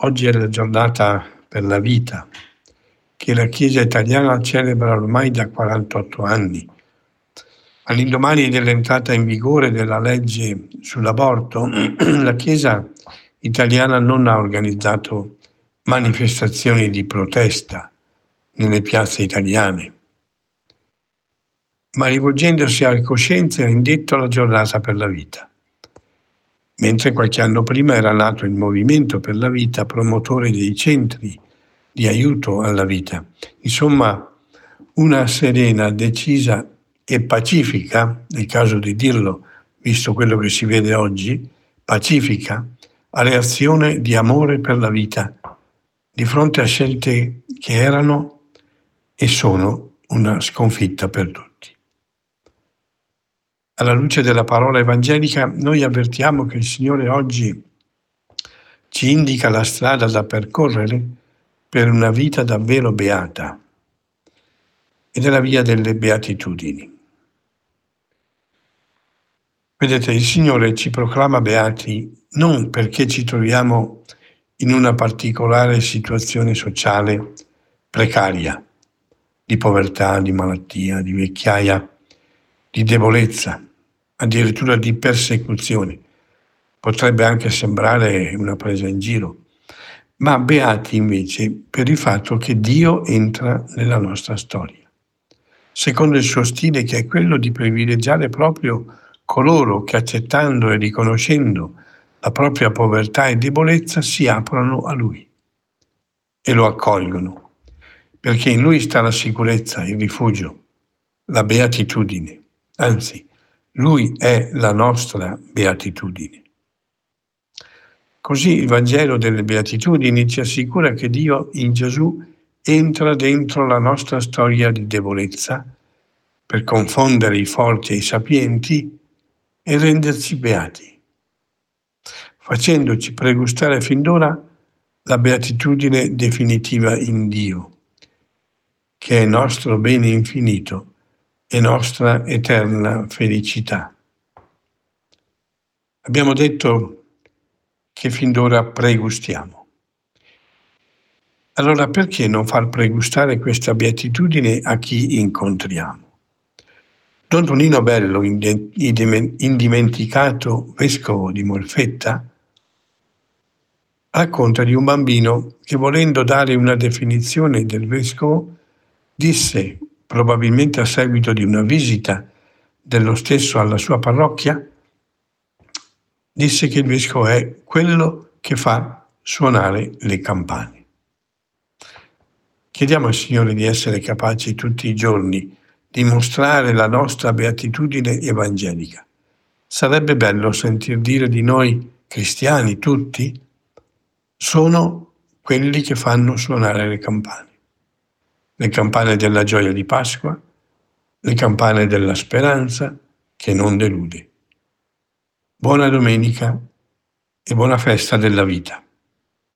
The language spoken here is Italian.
Oggi è la giornata per la vita, che la Chiesa italiana celebra ormai da 48 anni. All'indomani dell'entrata in vigore della legge sull'aborto, la Chiesa italiana non ha organizzato manifestazioni di protesta nelle piazze italiane, ma rivolgendosi alle coscienze ha indetto la giornata per la vita. Mentre qualche anno prima era nato il Movimento per la Vita, promotore dei centri di aiuto alla vita. Insomma, una serena, decisa e pacifica, è il caso di dirlo, visto quello che si vede oggi, pacifica, reazione di amore per la vita, di fronte a scelte che erano e sono una sconfitta per tutti. Alla luce della parola evangelica, noi avvertiamo che il Signore oggi ci indica la strada da percorrere per una vita davvero beata, ed è la via delle beatitudini. Vedete, il Signore ci proclama beati non perché ci troviamo in una particolare situazione sociale precaria, di povertà, di malattia, di vecchiaia, di debolezza, addirittura di persecuzione. Potrebbe anche sembrare una presa in giro, ma beati invece per il fatto che Dio entra nella nostra storia, secondo il suo stile, che è quello di privilegiare proprio coloro che, accettando e riconoscendo la propria povertà e debolezza, si aprono a Lui e lo accolgono, perché in Lui sta la sicurezza, il rifugio, la beatitudine. Anzi, Lui è la nostra beatitudine. Così il Vangelo delle Beatitudini ci assicura che Dio in Gesù entra dentro la nostra storia di debolezza per confondere i forti e i sapienti e renderci beati, facendoci pregustare fin d'ora la beatitudine definitiva in Dio, che è nostro bene infinito e nostra eterna felicità. Abbiamo detto che fin d'ora pregustiamo. Allora perché non far pregustare questa beatitudine a chi incontriamo? Don Tonino Bello, indimenticato vescovo di Molfetta, racconta di un bambino che, volendo dare una definizione del vescovo, disse, probabilmente a seguito di una visita dello stesso alla sua parrocchia, disse che il vescovo è quello che fa suonare le campane. Chiediamo al Signore di essere capaci tutti i giorni di mostrare la nostra beatitudine evangelica. Sarebbe bello sentir dire di noi cristiani tutti, sono quelli che fanno suonare le campane della gioia di Pasqua, le campane della speranza che non delude. Buona domenica e buona festa della vita.